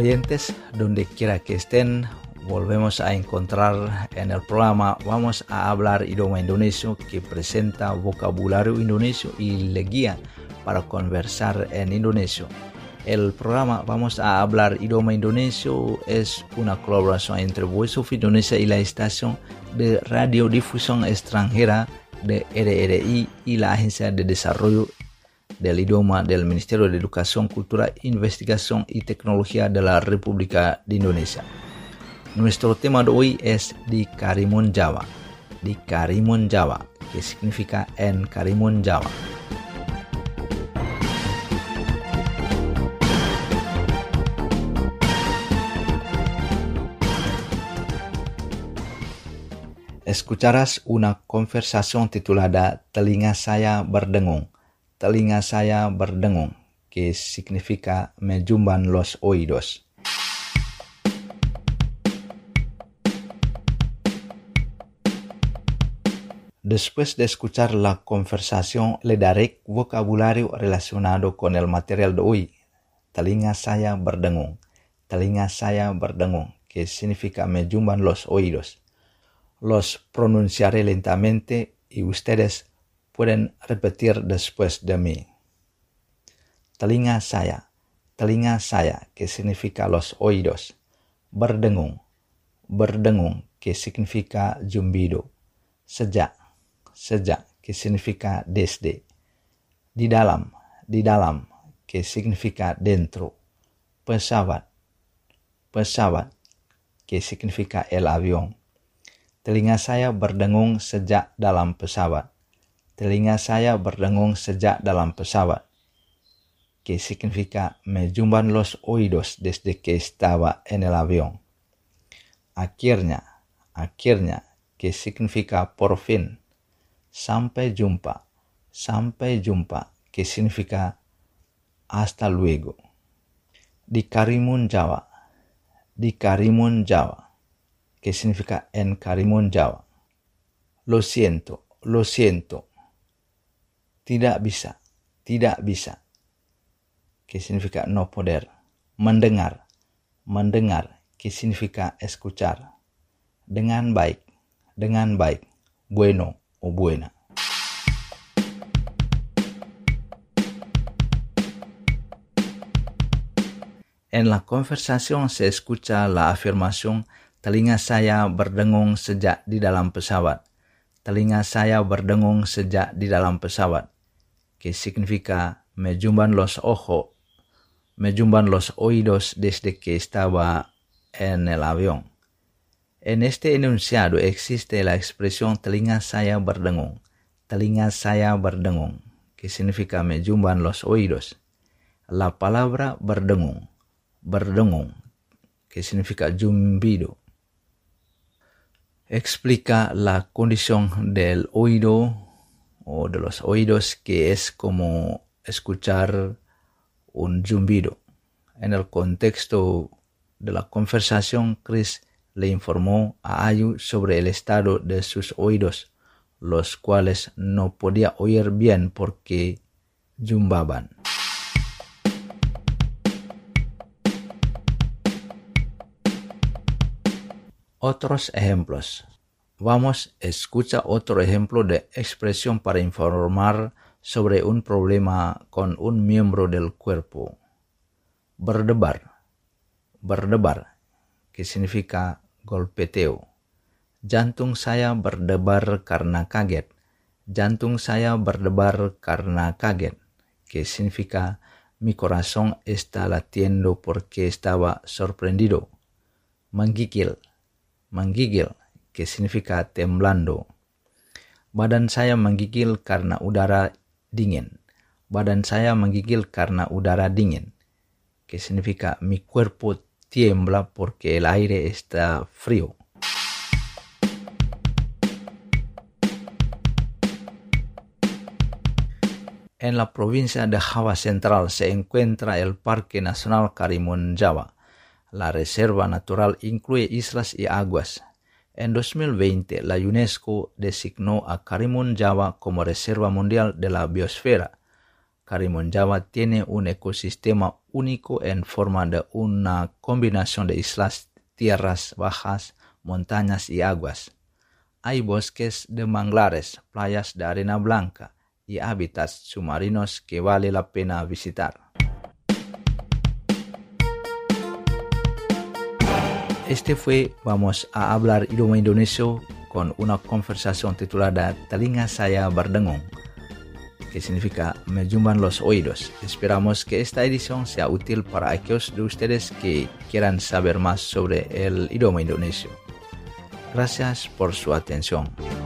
Oyentes, donde quiera que estén, volvemos a encontrar en el programa Vamos a hablar idioma indonesio, que presenta vocabulario indonesio y le guía para conversar en indonesio. El programa Vamos a hablar idioma indonesio es una colaboración entre Voice of Indonesia y la estación de radiodifusión extranjera de RRI y la Agencia de Desarrollo del Idioma del Ministerio de Educación, Cultura, Investigación y Tecnología de la República de Indonesia. Nuestro tema de hoy es di Karimun Jawa. Di Karimun Jawa, que significa en Karimun Jawa. Escucharás una conversación titulada Telinga Saya Berdengung. Telinga saya berdengung, que significa me zumban los oídos. Después de escuchar la conversación, le daré vocabulario relacionado con el material de hoy. Telinga saya berdengung. Telinga saya berdengung, que significa me zumban los oídos. Los pronunciaré lentamente y ustedes pueden repetir después de mí. Telinga saya, que significa los oídos. Berdengung, berdengung, que significa zumbido. Sejak, que significa desde. Di dalam, que significa dentro. Pesawat, que significa el avión. Telinga saya berdengung sejak dalam pesawat. Telinga saya berdengung sejak dalam pesawat, que significa me zumban los oídos desde que estaba en el avión. Akhirnya, que significa por fin. Sampai jumpa, que significa hasta luego. Di Karimun Jawa, que significa en Karimun Jawa. Lo siento. Tidak bisa, que significa no poder. Mendengar, que significa escuchar. Dengan baik, bueno o buena. En la conversación se escucha la afirmación telinga saya berdengung sejak di dalam pesawat. Telinga saya berdengung sejak di dalam pesawat, que significa me zumban los oídos desde que estaba en el avión. En este enunciado existe la expresión telinga saya berdengung, que significa me zumban los oídos. La palabra berdengung, que significa zumbido, explica la condición del oído o de los oídos, que es como escuchar un zumbido. En el contexto de la conversación, Chris le informó a Ayu sobre el estado de sus oídos, los cuales no podía oír bien porque zumbaban. Otros ejemplos. Vamos, escucha otro ejemplo de expresión para informar sobre un problema con un miembro del cuerpo. Berdebar, que significa golpeteo. Jantung saya berdebar karena kaget. Que significa mi corazón está latiendo porque estaba sorprendido. Menggigil, que significa temblando. Badan saya menggigil karena udara dingin. Que significa mi cuerpo tiembla porque el aire está frío. En la provincia de Java Central se encuentra el Parque Nacional Karimun Jawa. La reserva natural incluye islas y aguas. En 2020, la UNESCO designó a Karimun Jawa como Reserva Mundial de la Biosfera. Karimun Jawa tiene un ecosistema único en forma de una combinación de islas, tierras bajas, montañas y aguas. Hay bosques de manglares, playas de arena blanca y hábitats submarinos que vale la pena visitar. Vamos a hablar idioma indonesio con una conversación titulada Telinga Saya Berdengung, que significa me zumban los oídos. Esperamos que esta edición sea útil para aquellos de ustedes que quieran saber más sobre el idioma indonesio. Gracias por su atención.